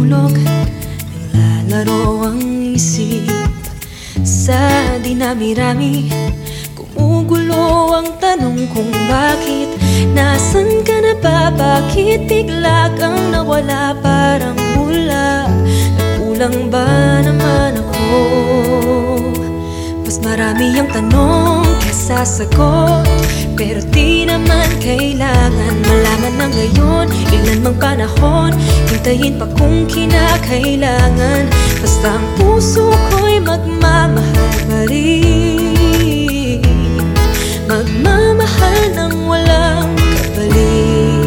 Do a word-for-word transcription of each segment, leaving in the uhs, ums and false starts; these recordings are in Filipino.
natutulog, naglalaro ang isip. Sa dinami-rami, gumugulo ang tanong kung bakit. Nasaan ka na ba? Bakit bigla kang nawala? Parang bula, nagkulang ba naman ako? Mas marami ang tanong kesa sagot, pero di naman kailangan malaman na ngayon. Ilan mang panahon, hintayin pa kung kinakailangan. Basta ang puso ko'y magmamahal pa rin, magmamahal ng walang kapalit.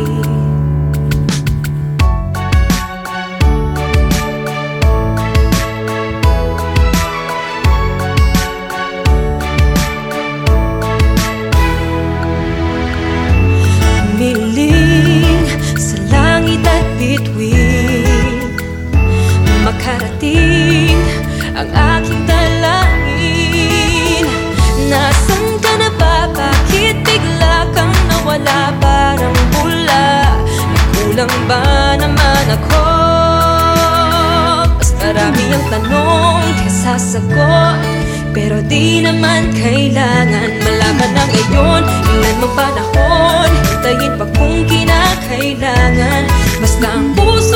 Humiling sa langit at bituin, makarating ang aking dalangin. Nasaan ka na ba? Bakit bigla kang nawala? Parang bula, nagkulang ba naman ako? Mas marami ang tanong kesa sagot, pero di naman kailangan malaman na ngayon. Ilan mang panahon, hintayin pa kung kinakailangan. Basta ang puso